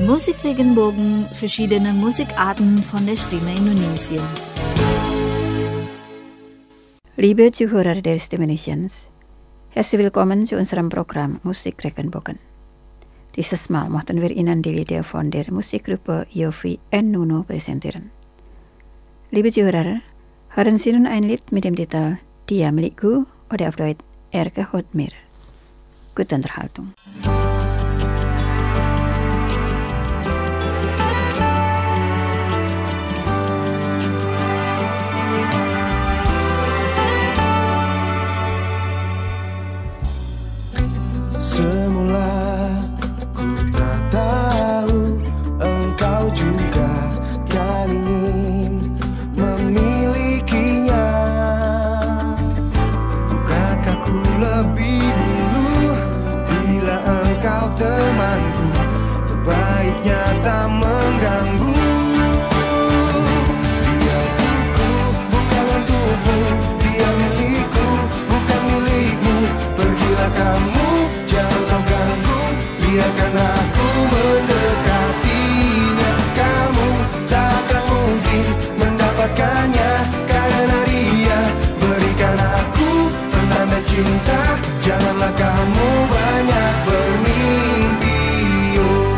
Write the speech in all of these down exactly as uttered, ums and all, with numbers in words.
Musikregenbogen, verschiedene Musikarten von der Stimme Indonesiens. Liebe Zuhörer der Stimme Indonesiens, herzlich willkommen zu unserem Programm Musikregenbogen. Dieses Mal möchten wir Ihnen die Lieder von der Musikgruppe Yofi and Nuno präsentieren. Liebe Zuhörer, hören Sie nun ein Lied mit dem Titel Dia Milikku oder auf Deutsch Erke Hotmir. Gute Unterhaltung. Semula ku tak tahu engkau juga kan ingin memilikinya. Bukankah ku lebih dulu bila engkau temanku, sebaiknya tak mengganggu. Dia untukku, bukan untukmu. Dia milikku, bukan milikmu. Pergilah kamu, jangan kau ganggu, biarkan aku mendekatinya. Kamu tak akan mungkin mendapatkannya, karena dia berikan aku pertanda cinta. Janganlah kamu banyak bermimpi. Oh.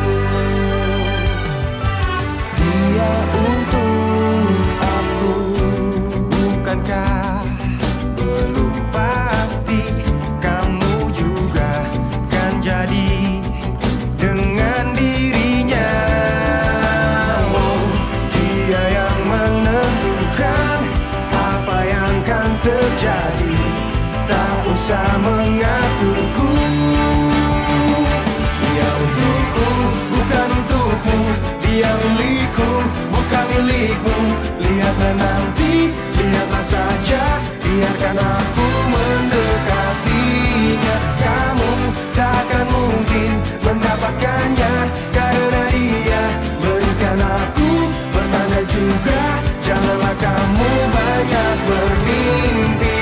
Dia untuk aku, bukankah belum pasti kamu juga kan jadi dengan dirinya. Oh, dia yang menentukan apa yang kan terjadi, tak usah mengaturku. Dia untukku, bukan untukmu. Dia milikku, bukan milikmu. Lihatlah nanti, lihatlah saja, biarkan aku mendekatinya. Kamu tak akan mungkin mendapatkannya, karena dia berikan aku pertanda juga. Janganlah kamu banyak bermimpi.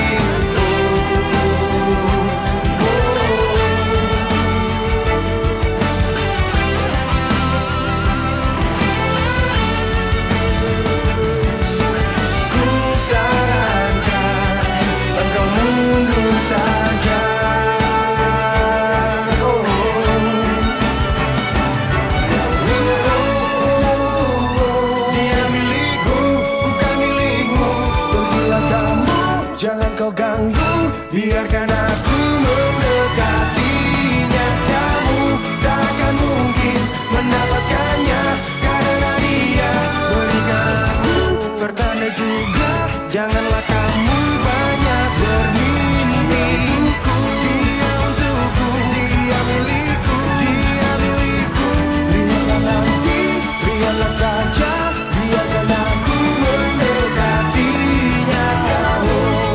Jangan kau ganggu, biarkan aku mendekatinya. Kamu tak akan mungkin mendapatkannya, karena dia berikan aku pertanda juga. Janganlah kamu banyak bermimpi. Dia untukku, dia milikku, dia milikku. Lihatlah nanti, lihatlah saja, biarkan aku mendekatinya. Kamu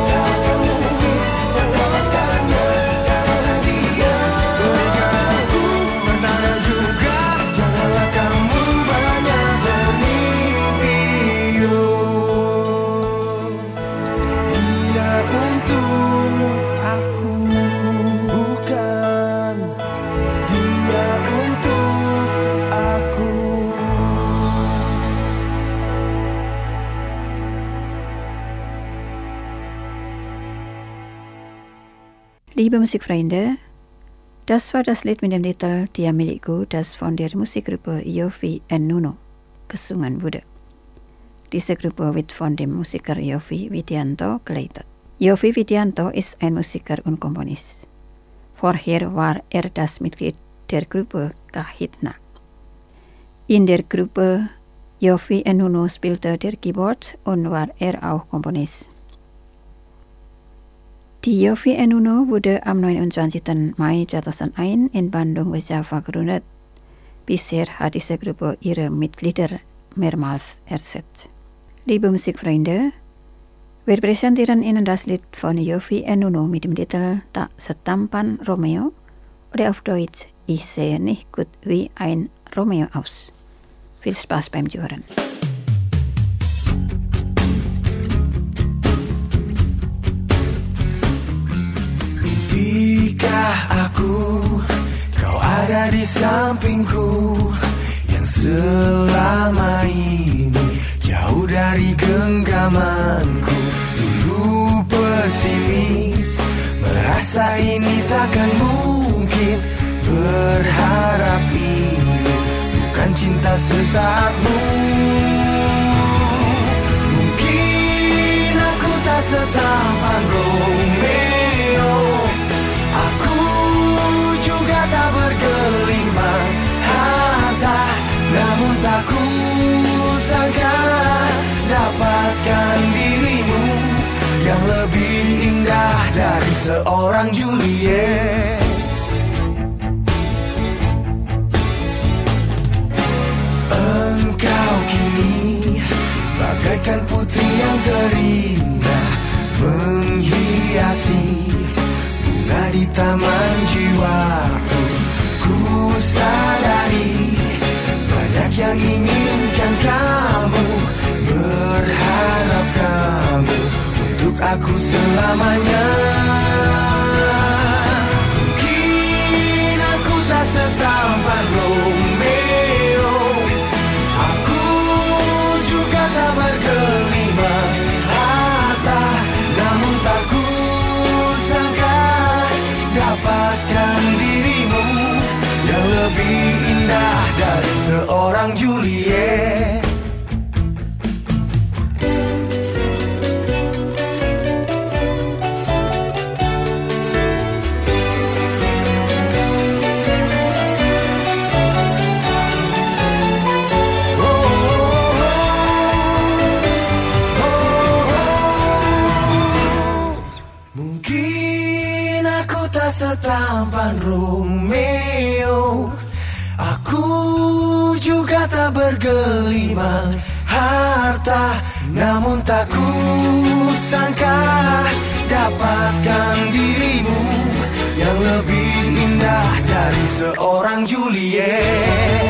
Liebe Musikfreunde, das war das Lied mit dem Titel Dia Milikku, das von der Musikgruppe Yofi and Nuno gesungen wurde. Diese Gruppe wird von dem Musiker Yovie Widianto geleitet. Yovie Widianto ist ein Musiker und Komponist. Vorher war er das Mitglied der Gruppe Kahitna. In der Gruppe Yofi and Nuno spielte der Keyboard und war er auch Komponist. Die Yofi and Nuno wurde am neunundzwanzigsten Mai zweitausendeins in Bandung, Java gegründet. Bisher hat diese Gruppe ihre Mitglieder mehrmals ersetzt. Liebe Musikfreunde, wir präsentieren Ihnen das Lied von Yofi and Nuno mit dem Titel Tak Setampan Romeo oder auf Deutsch Ich sehe nicht gut wie ein Romeo aus. Viel Spaß beim Zuhören. Mimpikah aku, kau ada di sampingku, yang selama ini jauh dari genggamanku. Dulu pesimis, merasa ini takkan mungkin. Berharap ini bukan cinta sesaatmu. Mungkin aku tak setampan Romeo, aku juga tak bergelimang harta, namun tak kusangka dapatkan dirimu yang lebih indah dari seorang Juliet. Engkau kini bagaikan putri yang terindah, menghiasi bunga di taman jiwaku. Ku sadari banyak yang inginkan kamu, berharap kamu untuk aku selamanya. Mungkin aku tak setampan Romeo, aku juga tak bergelimang harta, namun tak kusangka dapatkan dirimu yang lebih indah dari seorang Juliet. Setampan Romeo, aku juga tak bergelimang harta, namun tak kusangka dapatkan dirimu yang lebih indah dari seorang Juliet.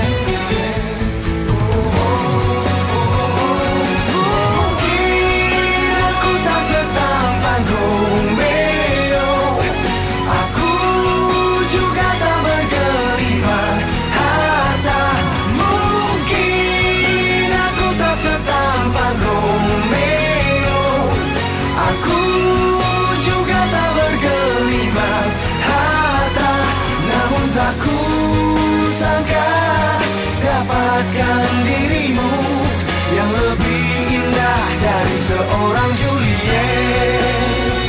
Mungkin aku tak setampan Romeo, aku juga tak bergelimang harta. Mungkin aku tak setampan Romeo, aku juga tak bergelimang harta, namun tak kusangka dapatkan dirimu yang lebih indah dari seorang Juliet.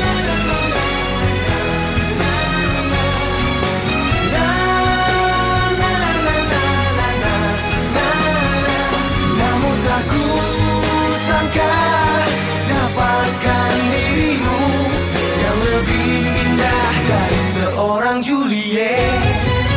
Dapatkan dirimu yang lebih indah dari seorang Juliet.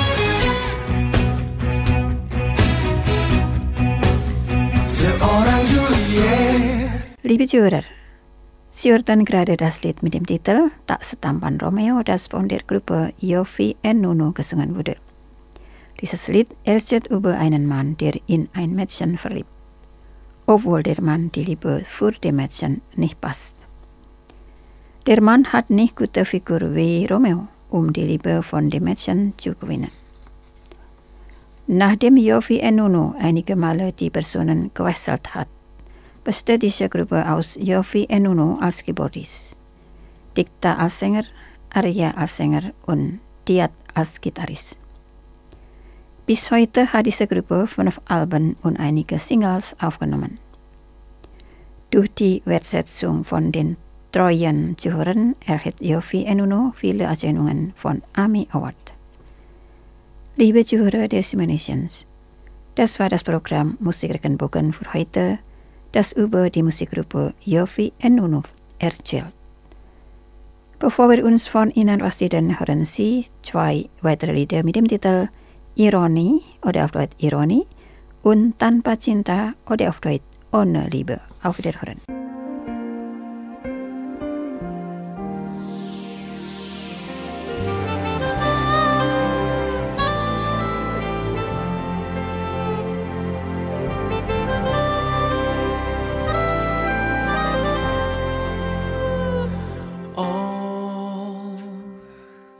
Seorang Juliet. Liebe Zuhörer, Sie hörten gerade das Lied mit dem Titel Tak Setampan Romeo, das von der Gruppe Yoffi und Nuno gesungen wurde. Dieses Lied erzählt über einen Mann, der in ein Mädchen verliebt, obwohl der Mann die Liebe für die Mädchen nicht passt. Der Mann hat nicht gute Figur wie Romeo, um die Liebe von den Mädchen zu gewinnen. Nachdem Yoffi und Nuno einige Male die Personen gewechselt hat, besteht diese Gruppe aus Yoffi und Nuno als Keyboardist, Dikta als Sänger, Arya als Sänger und Diat als Gitarrist. Bis heute hat diese Gruppe fünf Alben und einige Singles aufgenommen. Durch die Wertschätzung von den treuen Zuhörern erhält Yoffi und Nuno viele Auszeichnungen von AMI Award. Liebe Zuhörer des Simulations, das war das Programm Musikregenbogen für heute, das über die Musikgruppe Yoffi und Nuno erzählt. Bevor wir uns von Ihnen verabschieden, hören Sie zwei weitere Lieder mit dem Titel Ironi oder auf Deutsch Ironi und Tanpa Cinta oder auf Deutsch Ohne Liebe. Auf Wiederhören.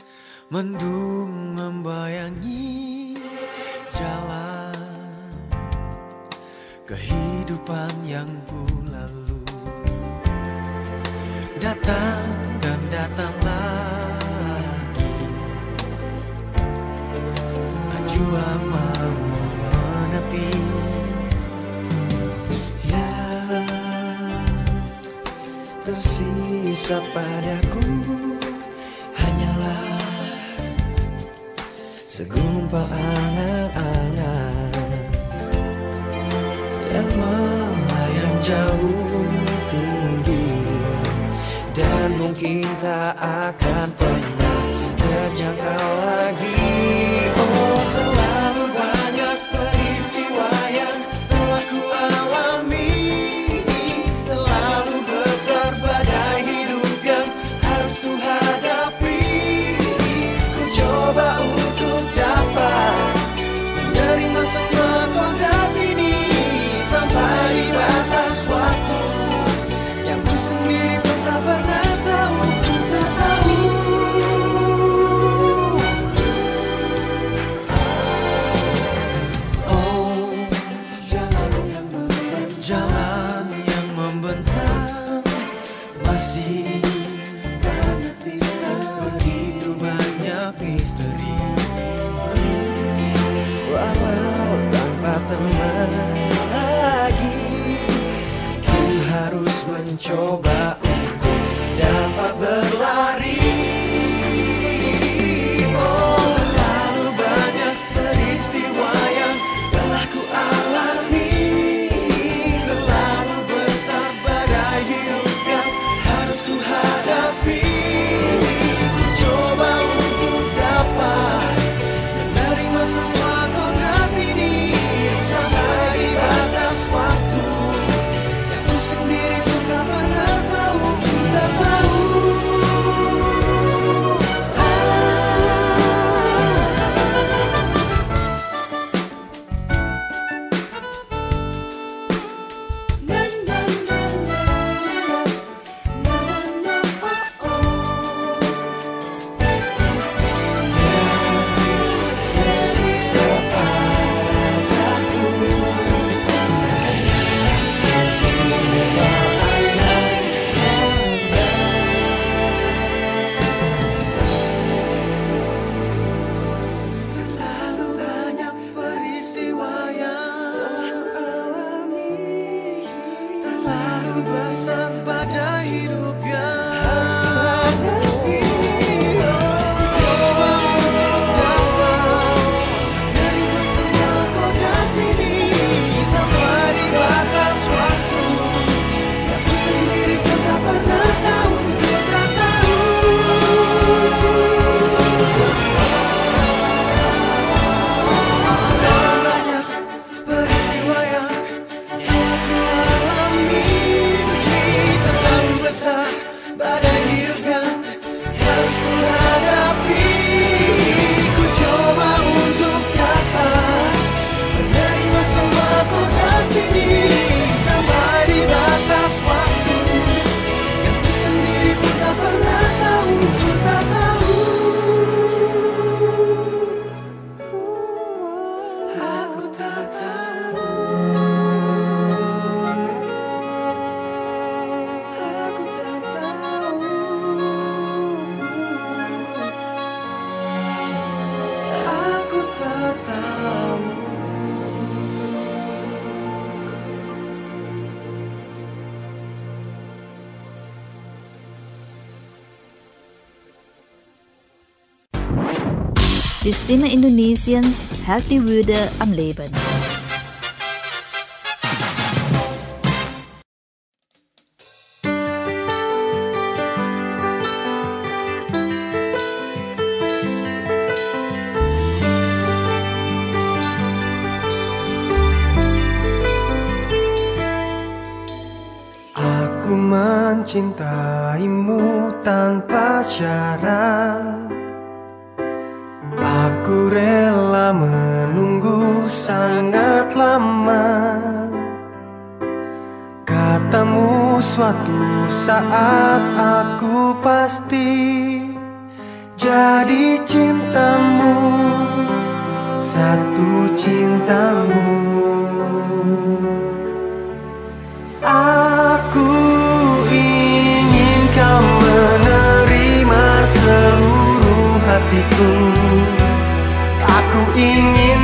Mendung membayangi jalan kehidupan yang lalu datang dan datang lagi. Jua mau menepi, yang tersisa padaku hanyalah segumpal angan-angan yang melayang jauh tinggi dan mungkin tak akan pernah terjangkau lagi. Oh, terlalu banyak peristiwa yang telah ku alami, terlalu besar badai hidup yang harus ku hadapi. Ku coba untuk dapat menerima semua kodrat ini sampai di batas waktu yang ku sendiri pun tak pernah tahu. Ku tak tahu. Oh, jalan yang membentang, jalan yang membentang, masih banyak misteri, begitu banyak misteri. Walau tanpa teman lagi, ku harus mencoba untuk dapat berlari. Oh, terlalu banyak peristiwa yang telah ku alami, terlalu besar badai hidup yang harus ku hadapi. Ku coba untuk dapat menerima semua kodrat ini sampai di batas waktu yang ku sendiri pun tak pernah tahu. Ku tak tahu. Tersisa padaku terlalu banyak peristiwa yang alami, terlalu besar badai hidup yang harus ku hadapi. Ku coba untuk dapat menerima semua kodrat ini sampai di batas waktu yang ku sendiri pun tak pernah tahu. Ku tak tahu. Terlalu banyak peristiwa yang telah ku alami, terlalu besar badai hidup yang harus ku hadapi. Ku coba untuk dapat menerima semua kodrat ini sampai di batas waktu yang ku sendiri pun tak pernah tahu. Ku tak tahu. Aku tak tahu. Aku tak tahu. Aku tak tahu. Die Stimme Indonesiens hält die Würde am Leben. Aku mencintaimu tanpa syarat. Aku rela menunggu sangat lama. Katamu suatu saat aku pasti jadi cintamu, satu cintamu.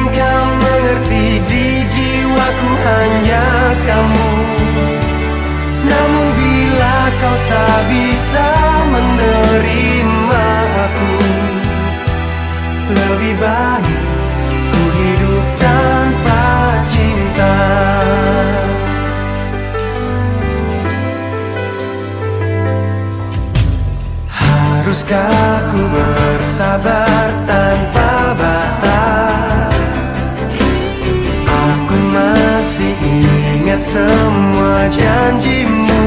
kau mengerti, di jiwaku hanya kamu. Namun bila kau tak bisa menerima aku, lebih baik ku hidup tanpa cinta. Haruskah ku bersabar tanpa batas? Aku masih ingat semua janjimu.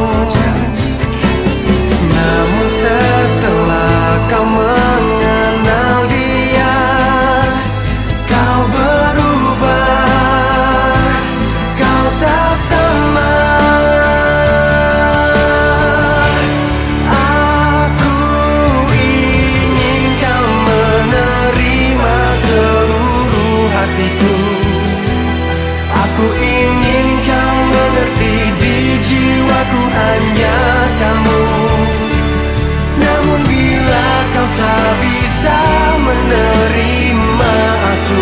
Namun setelah kau mengenal dia, kau berubah, kau tak sama. Aku ingin kau menerima seluruh hatiku. Aku ingin kau mengerti, di jiwaku hanya kamu. Namun bila kau tak bisa menerima aku,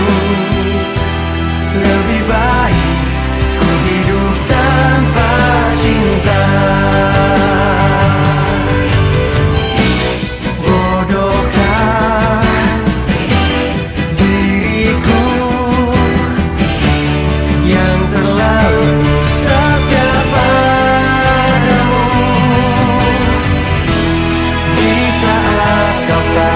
lebih baik ku hidup tanpa cinta. Bodohkah diriku yang terlalu setia padamu, di saat kau tak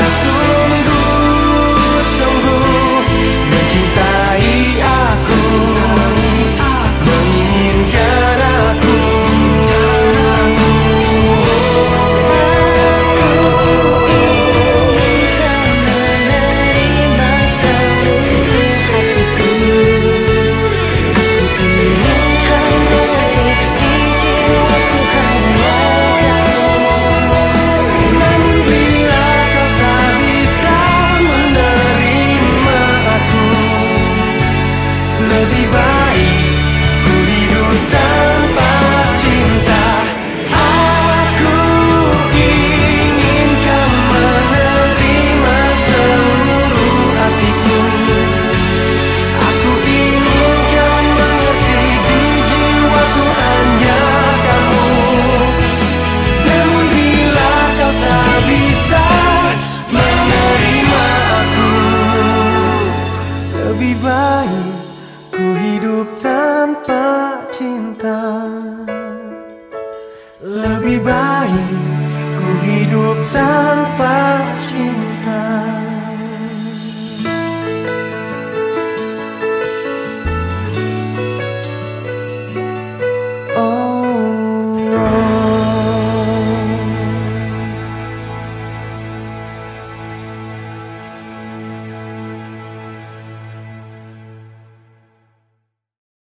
sungguh-sungguh mencintai aku, menginginkan aku. Namun bila kau tak bisa menerima aku, lebih baik ku hidup tanpa cinta. Aku ingin kau menerima seluruh hatiku. Aku ingin kau mengerti, di jiwaku hanya kamu. Namun bila kau tak bisa menerima aku, lebih baik ku hidup tanpa cinta. Lebih baik ku hidup tanpa cinta.